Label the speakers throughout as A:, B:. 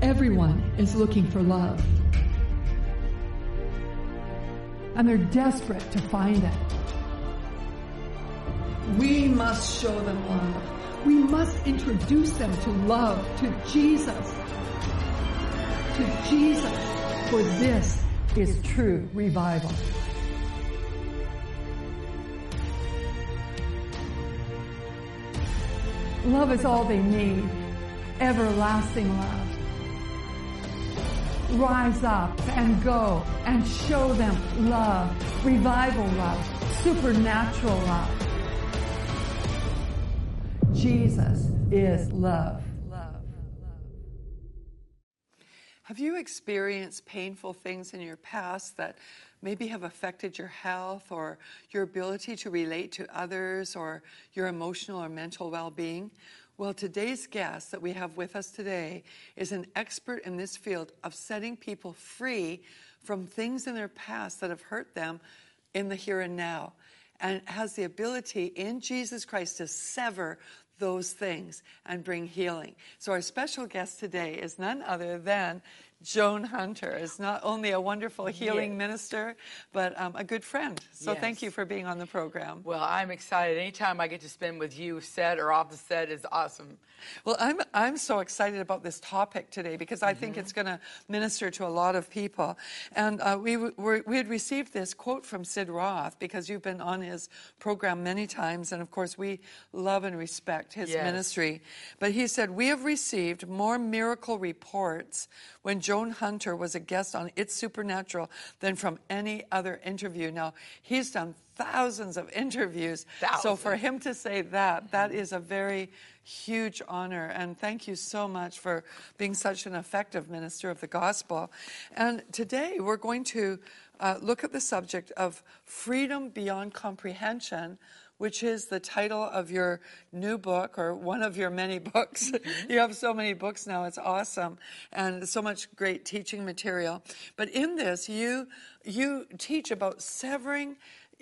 A: Everyone is looking for love. And they're desperate to find it. We must show them love. We must introduce them to love, to Jesus. To Jesus. For this is true revival. Love is all they need. Everlasting love. Rise up and go and show them love. Revival love. Supernatural love. Jesus is love.
B: Have you experienced painful things in your past that maybe have affected your health or your ability to relate to others or your emotional or mental well-being? Well, today's guest that we have with us today is an expert in this field of setting people free from things in their past that have hurt them in the here and now, and has the ability in Jesus Christ to sever those things and bring healing. So our special guest today is none other than Joan Hunter. Is not only a wonderful healing minister, but a good friend. So thank you for being on the program.
C: Well, I'm excited. Anytime I get to spend with you, set or off the set, is awesome.
B: Well, I'm so excited about this topic today because I think it's going to minister to a lot of people. And we had received this quote from Sid Roth because you've been on his program many times, and of course we love and respect his ministry. But he said, "We have received more miracle reports when Joan Hunter was a guest on It's Supernatural than from any other interview." Now, he's done thousands of interviews. So for him to say that is a very huge honor. And thank you so much for being such an effective minister of the gospel. And today we're going to look at the subject of freedom beyond comprehension, which is the title of your new book, or one of your many books. You have so many books now, it's awesome, and so much great teaching material. But in this, you teach about severing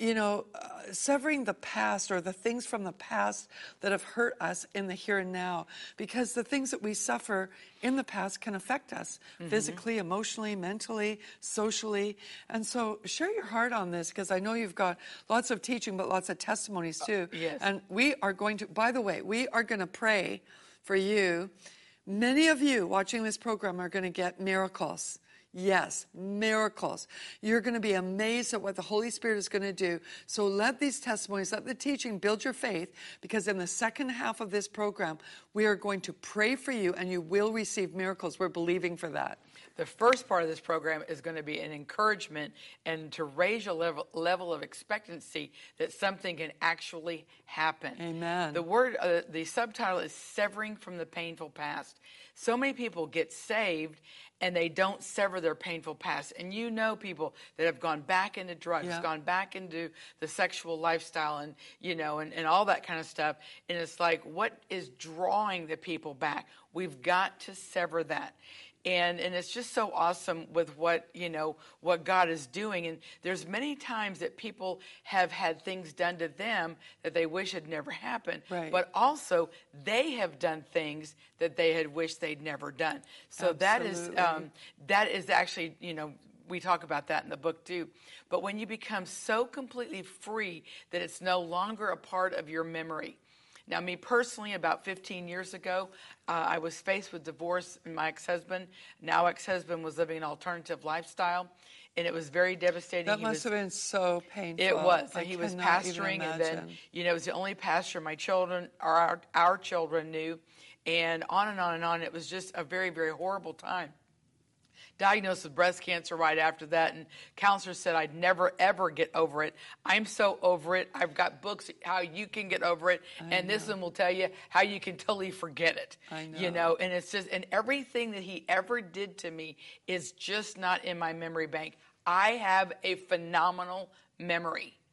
B: the past, or the things from the past that have hurt us in the here and now, because the things that we suffer in the past can affect us physically, emotionally, mentally, socially. And so share your heart on this, because I know you've got lots of teaching, but lots of testimonies too.
C: Yes.
B: And we are going to, by the way, we are going to pray for you. Many of you watching this program are going to get miracles. Yes, miracles. You're going to be amazed at what the Holy Spirit is going to do. So let these testimonies, let the teaching build your faith, because in the second half of this program, we are going to pray for you and you will receive miracles. We're believing for that.
C: The first part of this program is going to be an encouragement and to raise your level of expectancy that something can actually happen.
B: Amen.
C: The subtitle is Severing from the Painful Past. So many people get saved and they don't sever their painful past. And you know people that have gone back into drugs, gone back into the sexual lifestyle, and and all that kind of stuff. And it's like, what is drawing the people back? We've got to sever that. And it's just so awesome with what God is doing. And there's many times that people have had things done to them that they wish had never happened.
B: Right.
C: But also they have done things that they had wished they'd never done. So that is actually, we talk about that in the book too. But when you become so completely free that it's no longer a part of your memory. Now, me personally, about 15 years ago, I was faced with divorce, and my ex-husband, now ex-husband, was living an alternative lifestyle, and it was very devastating.
B: That must have been so painful.
C: It was. And he was pastoring, and then, it was the only pastor my children, or our children knew, and on and on and on. It was just a very, very horrible time. Diagnosed with breast cancer right after that, and counselors said I'd never, ever get over it. I'm so over it. I've got books how you can get over it, and this one will tell you how you can totally forget it.
B: I know.
C: And it's just, and everything that he ever did to me is just not in my memory bank. I have a phenomenal memory.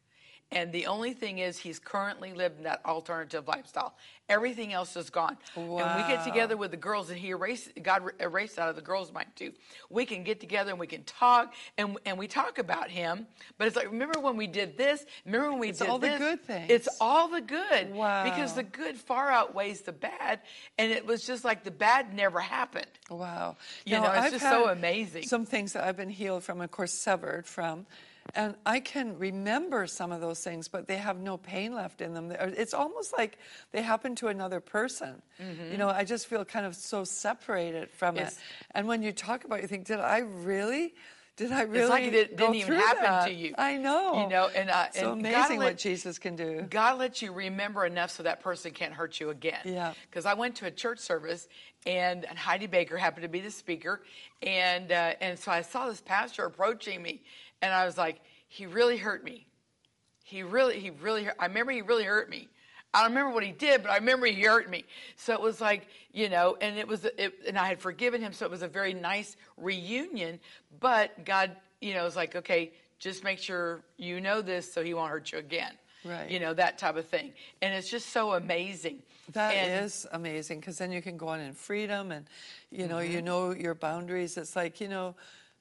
C: And the only thing is he's currently living that alternative lifestyle. Everything else is gone.
B: Wow.
C: And we get together with the girls, and God erased out of the girls' mind too. We can get together and we can talk, and we talk about him. But it's like, remember when we did this? Remember when we did this?
B: It's all the good things.
C: It's all the good.
B: Wow.
C: Because the good far outweighs the bad. And it was just like the bad never happened.
B: Wow.
C: You know, it's just so amazing.
B: Some things that I've been healed from, of course, severed from. And I can remember some of those things, but they have no pain left in them. It's almost like they happen to another person. Mm-hmm. You know, I just feel kind of so separated from it. And when you talk about it, you think, did I really
C: it's like it didn't even happen to you.
B: I know.
C: You know, and
B: so amazing what Jesus can do.
C: God lets you remember enough so that person can't hurt you again.
B: Yeah.
C: Because I went to a church service, and Heidi Baker happened to be the speaker, and so I saw this pastor approaching me, and I was like, he really hurt me. He really hurt. I remember he really hurt me. I don't remember what he did, but I remember he hurt me. So it was like, you know, and and I had forgiven him, so it was a very nice reunion. But God, you know, was like, okay, just make sure you know this so he won't hurt you again.
B: Right.
C: You know, that type of thing. And it's just so amazing.
B: That is amazing, because then you can go on in freedom, and, you know your boundaries. It's like, you know,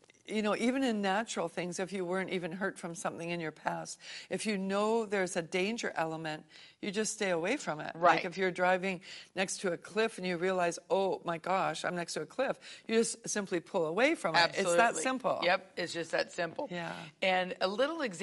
B: even in natural things, if you weren't even hurt from something in your past, if you know there's a danger element, you just stay away from it.
C: Right.
B: Like if you're driving next to a cliff and you realize, oh my gosh, I'm next to a cliff, you just simply pull away from it.
C: Absolutely.
B: It's that simple.
C: Yep, it's just that simple.
B: Yeah.
C: And a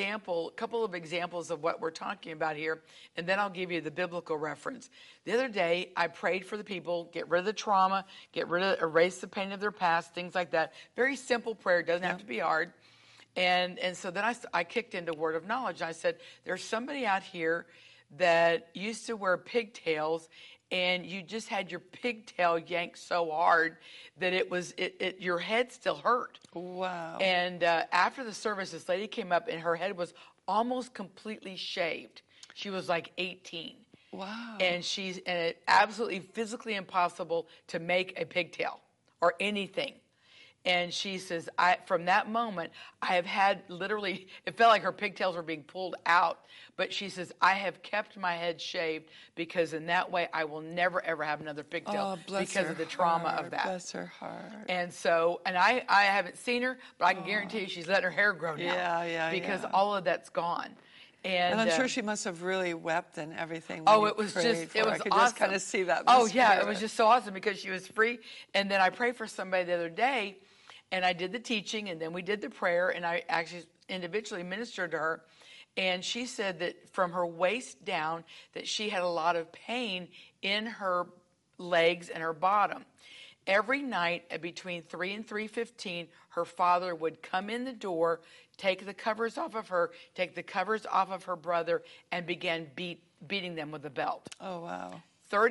C: couple of examples of what we're talking about here, and then I'll give you the biblical reference. The other day, I prayed for the people, get rid of the trauma, erase the pain of their past, things like that. Very simple prayer, doesn't have to be hard. And so then I kicked into word of knowledge. I said, there's somebody out here that used to wear pigtails, and you just had your pigtail yanked so hard that your head still hurt.
B: Wow.
C: And after the service, this lady came up, and her head was almost completely shaved. She was like 18.
B: Wow.
C: And it's absolutely physically impossible to make a pigtail or anything. And she says, from that moment, I have had literally, it felt like her pigtails were being pulled out. But she says, I have kept my head shaved, because in that way, I will never, ever have another pigtail because of the trauma of that.
B: Bless her heart.
C: And so, and I haven't seen her, but I can guarantee you she's letting her hair grow now. Because all of that's gone. And
B: I'm sure she must have really wept and everything.
C: It was awesome.
B: Just kind of see that.
C: It was just so awesome, because she was free. And then I prayed for somebody the other day, and I did the teaching, and then we did the prayer, and I actually individually ministered to her. And she said that from her waist down, that she had a lot of pain in her legs and her bottom. Every night at between 3 and 3:15, her father would come in the door, take the covers off of her, take the covers off of her brother, and began beating them with a belt.
B: Oh, wow.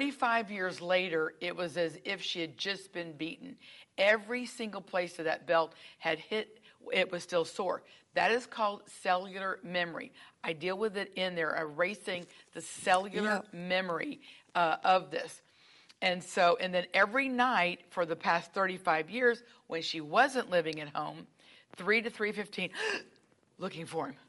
C: 35 years later, it was as if she had just been beaten. Every single place that that belt had hit, it was still sore. That is called cellular memory. I deal with it in there, erasing the cellular memory of this. And then every night for the past 35 years, when she wasn't living at home, 3 to 3:15, looking for him.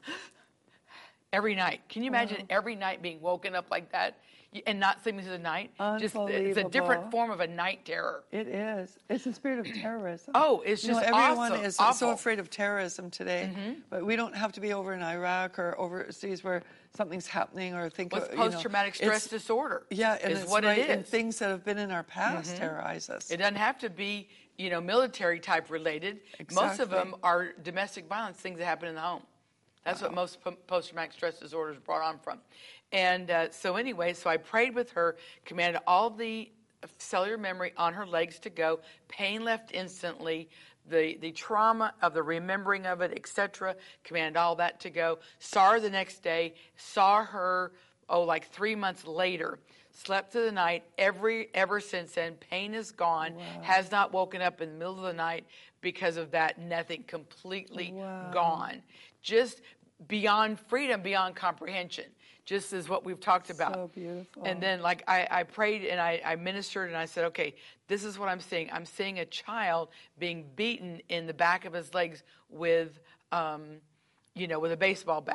C: Every night. Can you imagine every night being woken up like that and not sleeping through the night? Just, it's a different form of a night terror.
B: It is. It's a spirit of terrorism.
C: Oh, it's just
B: everyone
C: awesome.
B: is
C: Awful.
B: so afraid of terrorism today. Mm-hmm. But we don't have to be over in Iraq or overseas where something's happening or think
C: of post-traumatic stress disorder.
B: Yeah, and
C: is
B: it's
C: what
B: right,
C: it is.
B: and things that have been in our past terrorize us.
C: It doesn't have to be, military type related.
B: Exactly.
C: Most of them are domestic violence, things that happen in the home. That's what most post-traumatic stress disorders brought on from. And so I prayed with her, commanded all the cellular memory on her legs to go, pain left instantly, the trauma of the remembering of it, etc., commanded all that to go. Saw her the next day, saw her, like 3 months later, slept through the night. Ever since then, pain is gone, has not woken up in the middle of the night because of that, nothing, completely gone. Just beyond freedom, beyond comprehension, just as what we've talked about.
B: So beautiful.
C: And then I prayed and I ministered and I said, okay, this is what I'm seeing. I'm seeing a child being beaten in the back of his legs with a baseball bat.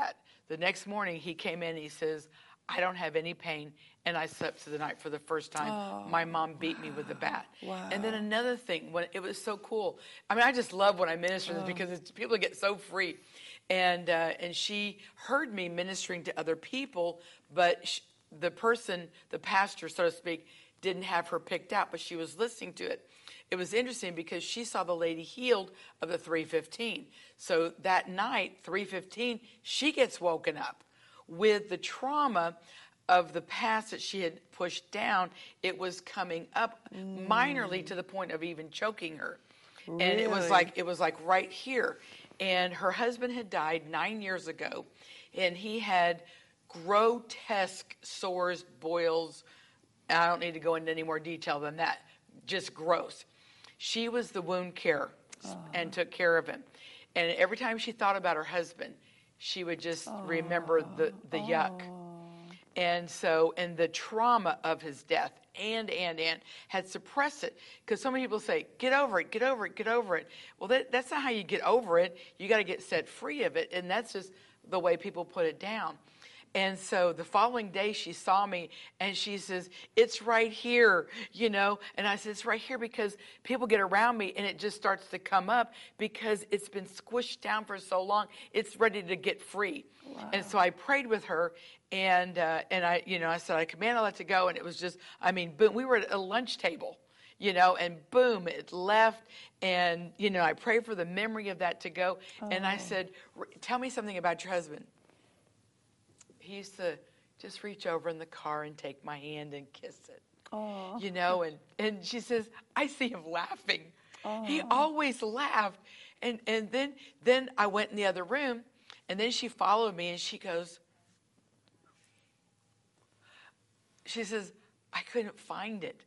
C: The next morning, he came in and he says, I don't have any pain, and I slept through the night for the first time.
B: Oh,
C: My mom beat me with a bat.
B: Wow.
C: And then another thing, when it was so cool. I mean, I just love when I minister this because people get so free. And she heard me ministering to other people, but the pastor, so to speak, didn't have her picked out, but she was listening to it. It was interesting because she saw the lady healed of the 3:15. So that night, 3:15, she gets woken up with the trauma of the past that she had pushed down. It was coming up minorly to the point of even choking her.
B: Really?
C: And it was like right here. And her husband had died 9 years ago, and he had grotesque sores, boils. I don't need to go into any more detail than that. Just gross. She was the wound care and took care of him. And every time she thought about her husband, she would just remember the yuck. And the trauma of his death and had suppressed it. Because so many people say, get over it, get over it, get over it. Well, that's not how you get over it. You got to get set free of it. And that's just the way people put it down. And so the following day she saw me and she says, it's right here, And I said, it's right here because people get around me and it just starts to come up because it's been squished down for so long. It's ready to get free. Wow. And so I prayed with her and I said, I command all that to go. And it was just, boom, we were at a lunch table, and boom, it left. And, I prayed for the memory of that to go. And I said, tell me something about your husband. He used to just reach over in the car and take my hand and kiss it, and she says, I see him laughing. He always laughed. And then I went in the other room, and then she followed me and she says, I couldn't find it.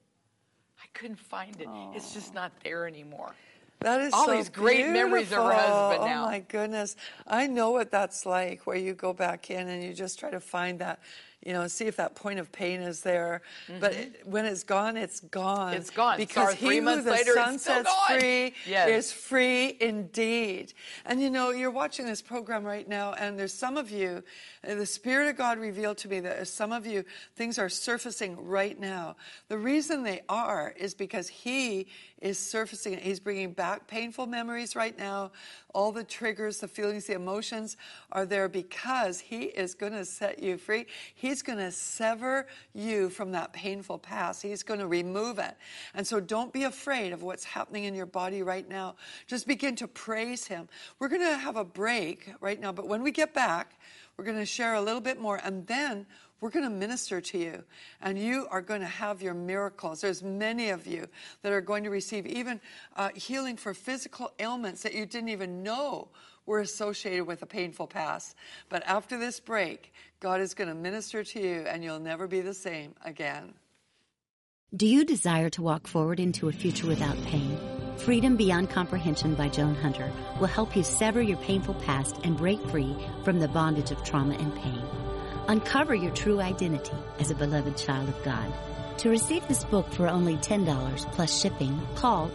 C: It's just not there anymore.
B: That is
C: all
B: so
C: these great
B: beautiful.
C: memories of her husband now.
B: Oh my goodness. I know what that's like, where you go back in and you just try to find that, see if that point of pain is there. Mm-hmm. But when it's gone, it's gone.
C: It's gone.
B: Because he who the Son sets free is free indeed. And you're watching this program right now, and there's some of you, the Spirit of God revealed to me that some of you, things are surfacing right now. The reason they are is because He is surfacing it. He's bringing back painful memories right now. All the triggers, the feelings, the emotions are there because He is going to set you free. He's going to sever you from that painful past. He's going to remove it. And so don't be afraid of what's happening in your body right now. Just begin to praise Him. We're going to have a break right now, but when we get back, we're going to share a little bit more, and then we're going to minister to you, and you are going to have your miracles. There's many of you that are going to receive even healing for physical ailments that you didn't even know were associated with a painful past. But after this break, God is going to minister to you, and you'll never be the same again.
D: Do you desire to walk forward into a future without pain? Freedom Beyond Comprehension by Joan Hunter will help you sever your painful past and break free from the bondage of trauma and pain. Uncover your true identity as a beloved child of God. To receive this book for only $10 plus shipping, call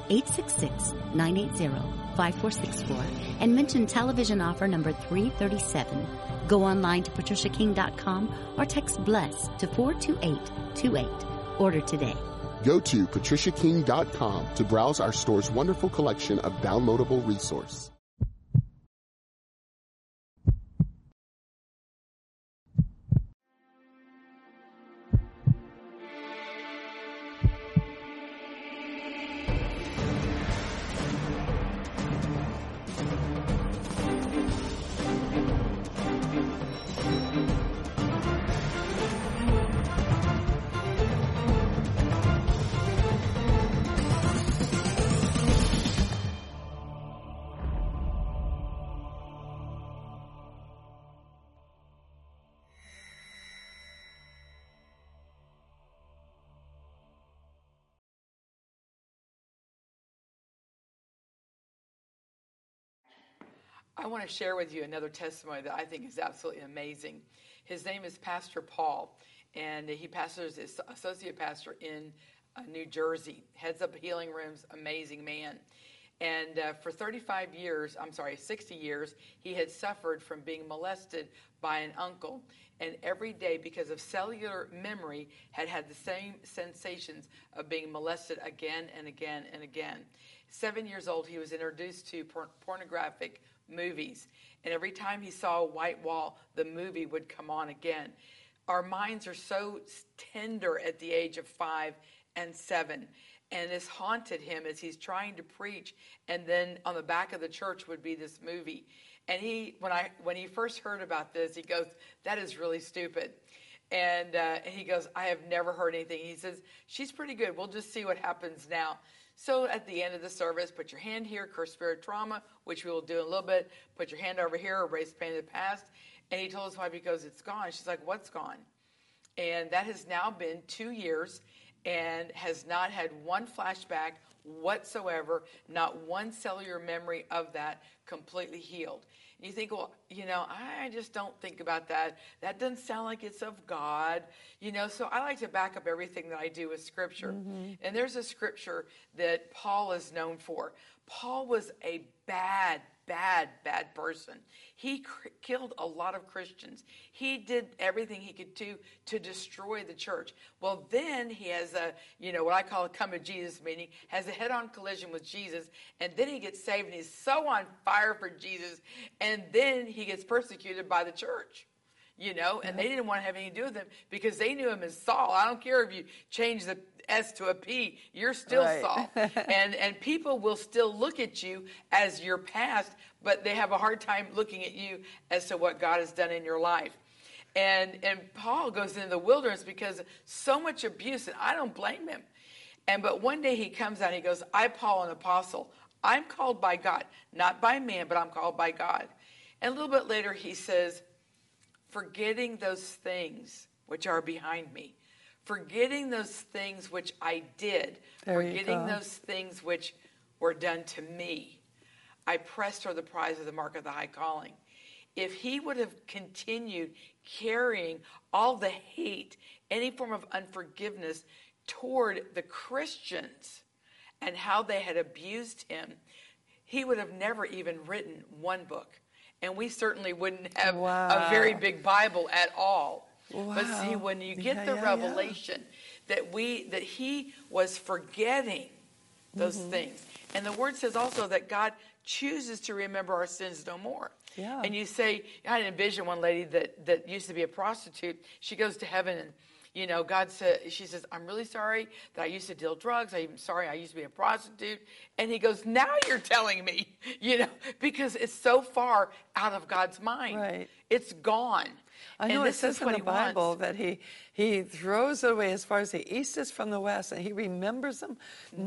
D: 866-980-5464 and mention television offer number 337. Go online to patriciaking.com or text BLESS to 42828. Order today.
E: Go to patriciaking.com to browse our store's wonderful collection of downloadable resources.
C: I want to share with you another testimony that I think is absolutely amazing. His name is Pastor Paul, and he pastors, is associate pastor in New Jersey, heads up healing rooms, amazing man. And for 60 years, he had suffered from being molested by an uncle. And every day, because of cellular memory, had the same sensations of being molested again and again and again. 7 years old, he was introduced to pornographic movies. And every time he saw a white wall, the movie would come on again. Our minds are so tender at the age of 5 and 7. And this haunted him as he's trying to preach. And then on the back of the church would be this movie. And when he first heard about this, he goes, "That is really stupid." And he goes, "I have never heard anything." He says, "She's pretty good. We'll just see what happens now." So at the end of the service, put your hand here, curse spirit trauma, which we will do in a little bit. Put your hand over here, erase pain of the past. And he told his wife, he goes, "It's gone." She's like, "What's gone?" And that has now been 2 years and has not had one flashback whatsoever, not one cellular memory of that, completely healed. And you think, well, I just don't think about that. That doesn't sound like it's of God. So I like to back up everything that I do with Scripture. Mm-hmm. And there's a Scripture that Paul is known for. Paul was a bad person. He killed a lot of Christians. He did everything he could do to destroy the church. Well, then he has what I call a come to Jesus meeting, has a head-on collision with Jesus, and then he gets saved, and he's so on fire for Jesus, and then he gets persecuted by the church. And they didn't want to have anything to do with him because they knew him as Saul. I don't care if you change the S to a P, you're still right. Saul. And people will still look at you as your past, but they have a hard time looking at you as to what God has done in your life. And Paul goes into the wilderness because of so much abuse, and I don't blame him. But one day he comes out and he goes, "I, Paul, an apostle, I'm called by God, not by man, but I'm called by God." And a little bit later he says, "Forgetting those things which are behind me, forgetting those things which I did, forgetting those things which were done to me, I pressed toward the prize of the mark of the high calling." If he would have continued carrying all the hate, any form of unforgiveness toward the Christians and how they had abused him, he would have never even written one book. And we certainly wouldn't have a very big Bible at all. Wow. But see, when you get the revelation that he was forgetting those things. And the word says also that God chooses to remember our sins no more. Yeah. And you say, I envision one lady that used to be a prostitute. She goes to heaven and, God said, she says, "I'm really sorry that I used to deal drugs. I'm sorry I used to be a prostitute." And he goes, "Now you're telling me," because it's so far out of God's mind. Right. It's gone.
B: I know it says in the Bible that he throws it away as far as the east is from the west, and he remembers them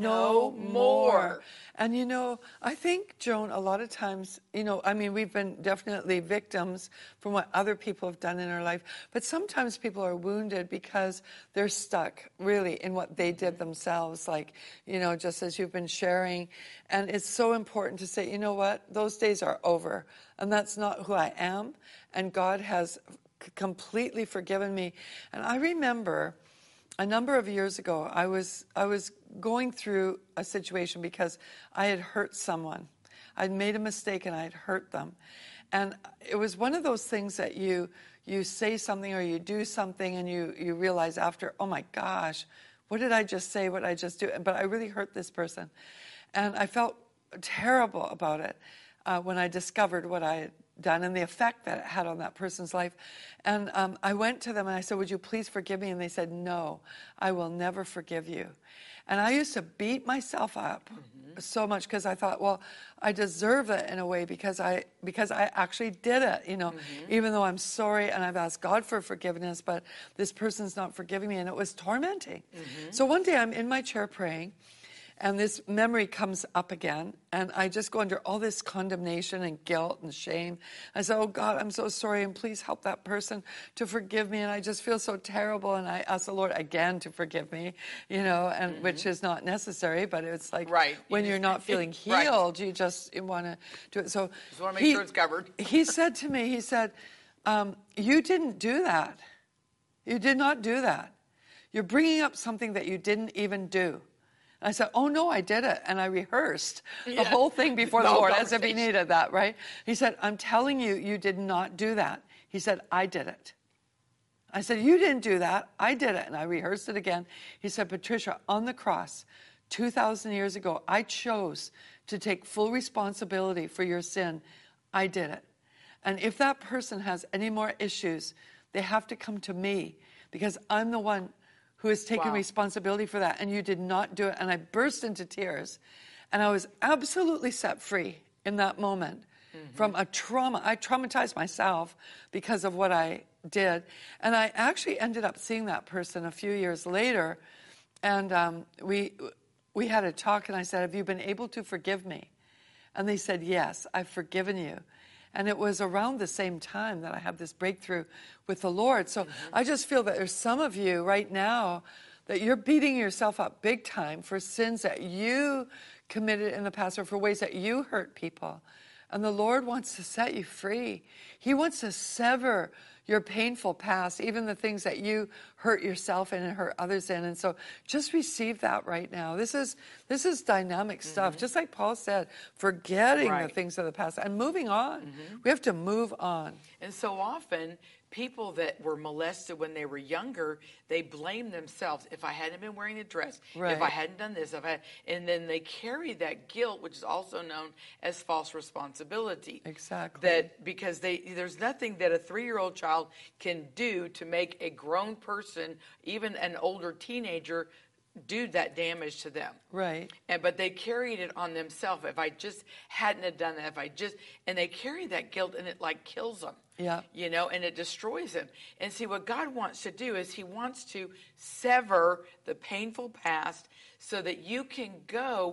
B: no more. And, I think, Joan, a lot of times, we've been definitely victims from what other people have done in our life, but sometimes people are wounded because they're stuck really in what they did themselves, like, just as you've been sharing. And it's so important to say, you know what, those days are over, and that's not who I am, and God has completely forgiven me. And I remember a number of years ago, I was going through a situation because I had hurt someone. I'd made a mistake and I'd hurt them. And it was one of those things that you say something or you do something and you realize after, oh my gosh, what did I just say? What did I just do? But I really hurt this person. And I felt terrible about it when I discovered what I had done and the effect that it had on that person's life. And I went to them and I said, "Would you please forgive me?" And they said, "No, I will never forgive you." And I used to beat myself up so much because I thought, well, I deserve it in a way because I actually did it, even though I'm sorry and I've asked God for forgiveness, but this person's not forgiving me, and it was tormenting. So one day I'm in my chair praying, and this memory comes up again, and I just go under all this condemnation and guilt and shame. I say, "Oh God, I'm so sorry, and please help that person to forgive me." And I just feel so terrible, and I ask the Lord again to forgive me, and which is not necessary, but it's like when you're not feeling healed, you just want to do it. So
C: just want to make sure it's covered.
B: He said to me, "You didn't do that. You did not do that. You're bringing up something that you didn't even do." I said, oh, no, I did it. And I rehearsed the whole thing before the Lord as if he needed that, right? He said, I'm telling you, you did not do that. He said, I did it. I said, you didn't do that. I did it. And I rehearsed it again. He said, Patricia, on the cross, 2,000 years ago, I chose to take full responsibility for your sin. I did it. And if that person has any more issues, they have to come to me because I'm the one who has taken responsibility for that, and you did not do it. And I burst into tears, and I was absolutely set free in that moment from a trauma. I traumatized myself because of what I did, and I actually ended up seeing that person a few years later, and we had a talk, and I said, have you been able to forgive me? And they said, yes, I've forgiven you. And it was around the same time that I had this breakthrough with the Lord. So I just feel that there's some of you right now that you're beating yourself up big time for sins that you committed in the past or for ways that you hurt people. And the Lord wants to set you free. He wants to sever your painful past, even the things that you hurt yourself in and hurt others in. And so just receive that right now. This is dynamic stuff. Just like Paul said, forgetting the things of the past and moving on. We have to move on.
C: And so often, people that were molested when they were younger, they blame themselves. If I hadn't been wearing a dress, if I hadn't done this, and then they carry that guilt, which is also known as false responsibility.
B: Exactly.
C: That because there's nothing that a 3-year-old child can do to make a grown person, even an older teenager, do that damage to them.
B: Right.
C: But they carried it on themselves. If I just hadn't have done that, and they carry that guilt, and it like kills them.
B: Yeah.
C: You know, and it destroys them. And see, what God wants to do is he wants to sever the painful past so that you can go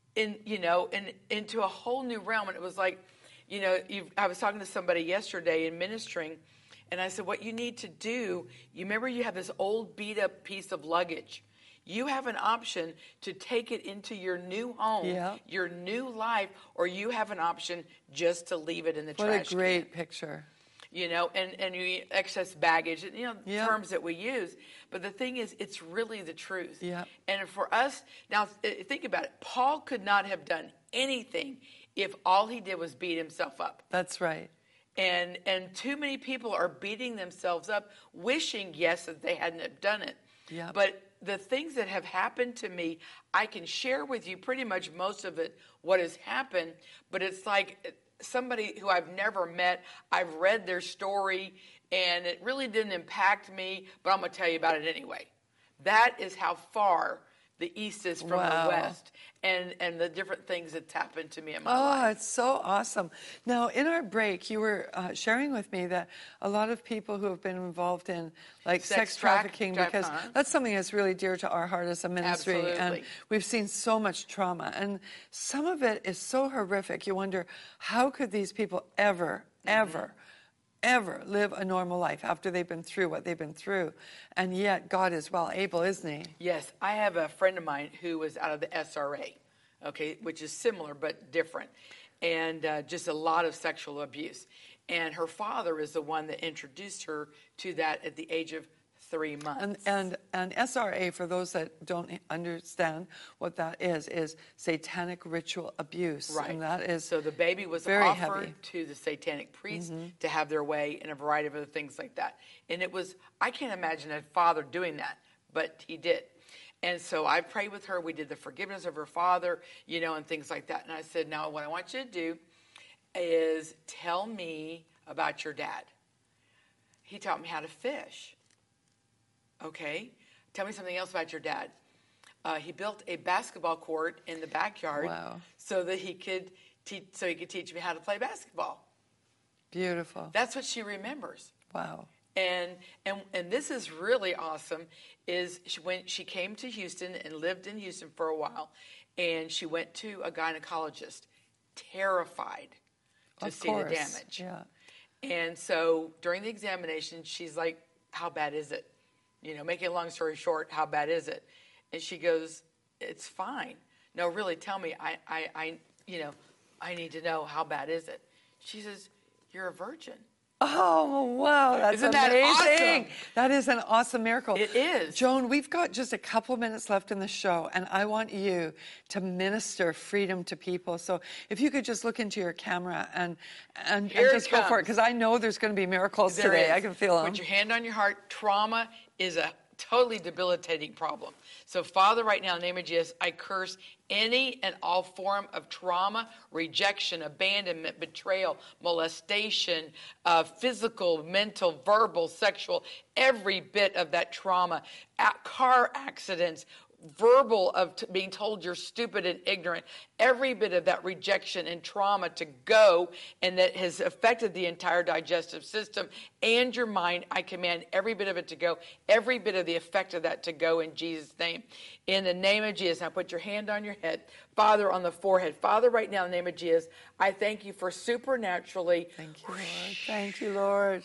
C: into a whole new realm. And it was like, I was talking to somebody yesterday in ministering, and I said, what you need to do, you remember you have this old beat up piece of luggage. You have an option to take it into your new home, your new life, or you have an option just to leave it in the trash can.
B: What a great picture.
C: And you excess baggage, terms that we use. But the thing is, it's really the truth.
B: Yeah.
C: And for us, now think about it. Paul could not have done anything if all he did was beat himself up.
B: That's right.
C: And too many people are beating themselves up, wishing, yes, that they hadn't have done it.
B: Yeah.
C: But the things that have happened to me, I can share with you pretty much most of it, what has happened. But it's like somebody who I've never met, I've read their story, and it really didn't impact me, but I'm going to tell you about it anyway. That is how far the East is from the West, and the different things that's happened to me in my life.
B: Oh, it's so awesome. Now, in our break, you were sharing with me that a lot of people who have been involved in like sex trafficking, because that's something that's really dear to our heart as a ministry.
C: Absolutely.
B: And we've seen so much trauma. And some of it is so horrific. You wonder, how could these people ever live a normal life after they've been through what they've been through? And yet God is well able, isn't he?
C: Yes. I have a friend of mine who was out of the SRA, which is similar but different, and just a lot of sexual abuse. And her father is the one that introduced her to that at the age of 3 months.
B: And SRA, for those that don't understand what that is satanic ritual abuse.
C: Right.
B: And that is
C: so the baby was
B: very
C: offered
B: heavy
C: to the satanic priest to have their way, and a variety of other things like that. And it was, I can't imagine a father doing that, but he did. And so I prayed with her. We did the forgiveness of her father, and things like that. And I said, now what I want you to do is tell me about your dad. He taught me how to fish. Okay, tell me something else about your dad. He built a basketball court in the backyard so that he could teach me how to play basketball.
B: Beautiful.
C: That's what she remembers.
B: Wow.
C: And this is really awesome. Is when she came to Houston and lived in Houston for a while, and she went to a gynecologist, terrified to see the damage.
B: Yeah.
C: And so during the examination, she's like, "How bad is it?" Making a long story short, how bad is it? And she goes, "It's fine." No, really, tell me. I need to know, how bad is it? She says, "You're a virgin.
B: Oh, wow. That's
C: Isn't that
B: amazing.
C: awesome?
B: That is an awesome miracle.
C: It is.
B: Joan, we've got just a couple minutes left in the show, and I want you to minister freedom to people. So if you could just look into your camera and just go for it, because I know there's going to be miracles today. I can feel them.
C: Put your hand on your heart. Trauma is a totally debilitating problem. So, Father, right now, in the name of Jesus, I curse any and all form of trauma, rejection, abandonment, betrayal, molestation, physical, mental, verbal, sexual, every bit of that trauma, car accidents, verbal of being told you're stupid and ignorant, every bit of that rejection and trauma to go, and that has affected the entire digestive system and your mind. I command every bit of it to go, every bit of the effect of that to go in Jesus' name. In the name of Jesus, now put your hand on your head, Father, on the forehead. Father, right now in the name of Jesus, I thank you for supernaturally.
B: Thank you, Lord. Thank you, Lord.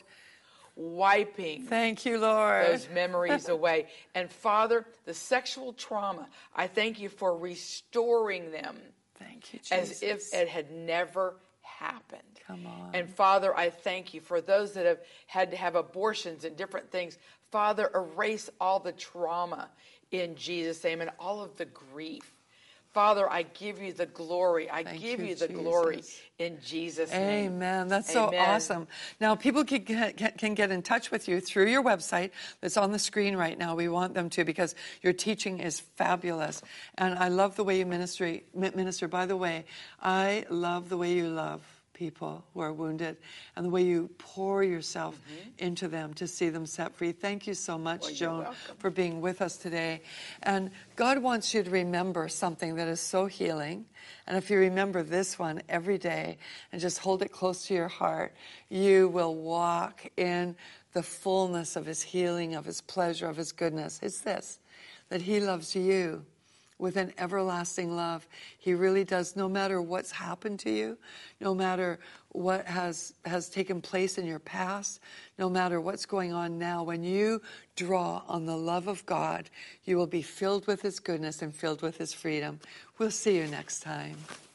C: Wiping
B: thank you, Lord,
C: those memories away. And Father, the sexual trauma, I thank you for restoring them.
B: Thank you, Jesus.
C: As if it had never happened.
B: Come on.
C: And Father, I thank you for those that have had to have abortions and different things. Father, erase all the trauma in Jesus' name and all of the grief. Father, I give you the glory. I give you the glory in Jesus' name.
B: Amen. That's so awesome. Now, people can get in touch with you through your website that's on the screen right now. We want them to, because your teaching is fabulous. And I love the way you minister. By the way, I love the way you love people who are wounded and the way you pour yourself into them to see them set free. Thank you so much, Joan, for being with us today. And God wants you to remember something that is so healing. And if you remember this one every day and just hold it close to your heart, you will walk in the fullness of his healing, of his pleasure, of his goodness. It's this, that he loves you with an everlasting love. He really does. No matter what's happened to you, no matter what has taken place in your past, no matter what's going on now, when you draw on the love of God, you will be filled with his goodness and filled with his freedom. We'll see you next time.